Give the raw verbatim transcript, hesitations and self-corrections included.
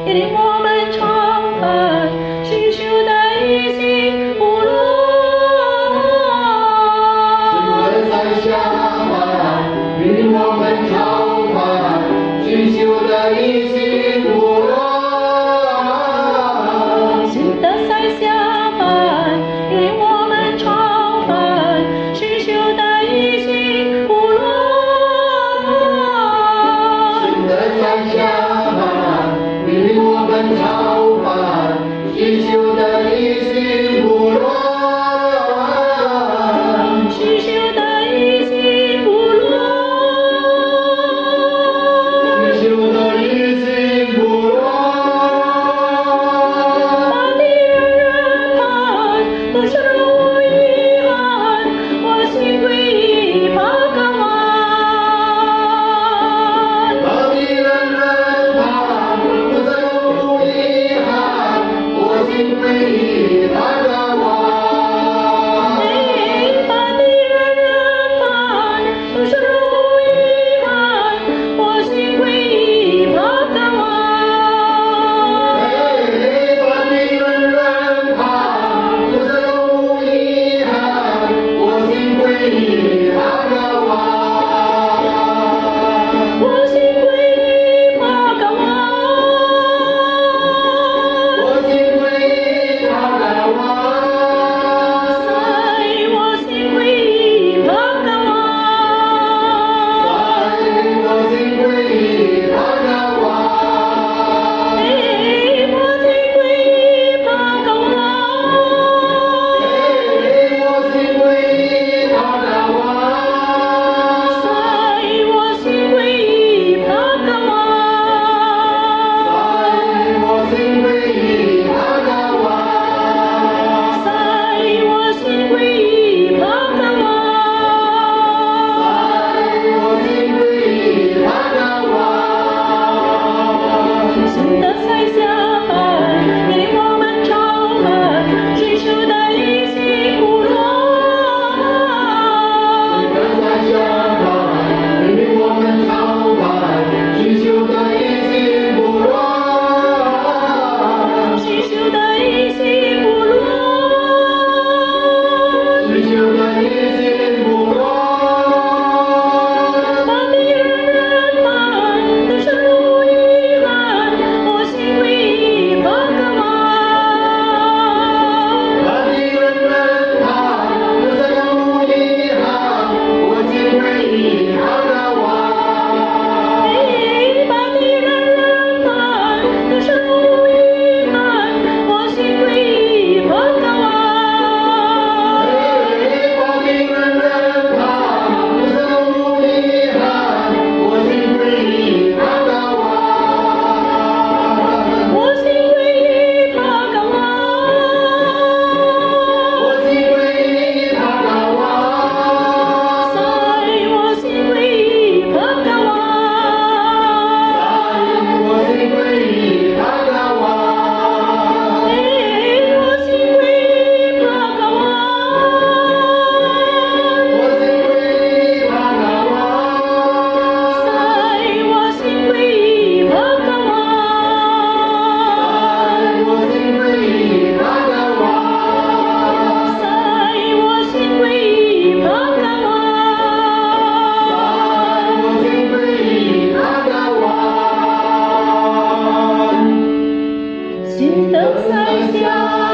给我们常伴，寻求的一心不乱。 新的山下凡，给我们常伴，寻求的一心不乱。 新的山下凡，给我们常伴，寻求的一心不乱。 新的山下凡，给我们常伴，寻求的一心不乱。 寻求的一心不乱。 寻求的一心不乱。 大地人人盼，都是如遗憾，我心归依巴嘎湾。 大地人人盼，不再有遗憾，我心归依巴嘎湾。 哎，大地人人盼，都是如遗憾，我心归依巴嘎湾。 哎，大地人人盼，不再有遗憾，我心归依巴嘎湾。 我心归依巴嘎湾。 我心归依巴嘎湾。 在我心归依巴嘎湾。 在我心归依巴嘎湾。 哎，我心归依巴嘎湾。 哎，我心归依巴嘎湾。 在我心归依巴嘎湾。 在我心归依巴嘎湾。 在我心归依巴嘎湾。 在我心归依巴嘎湾。 新的山下凡，给我们常伴，寻求的一心不乱。 新的山下凡，给我们常伴，寻求的一心不乱。 寻求的一心不乱。 寻求的一心不乱。 大地人人盼，都是如遗憾，我心归依巴嘎湾。 大地人人盼，不再有遗憾，我心归依巴嘎湾。 哎，大地人人盼，都是如遗憾，我心归依巴嘎湾。 哎，大地人人盼，不再有遗憾，我心归依巴嘎湾。 我心归依巴嘎湾。 我心归依巴嘎湾。 在我心归依巴嘎湾。 在我心归依巴嘎湾。 哎，我心归依巴嘎湾。 我心归依巴嘎湾。 在我心归依巴嘎湾。 在我心归依巴嘎湾。 在我心归依巴嘎湾。 在我心归依巴嘎湾。 新的山下。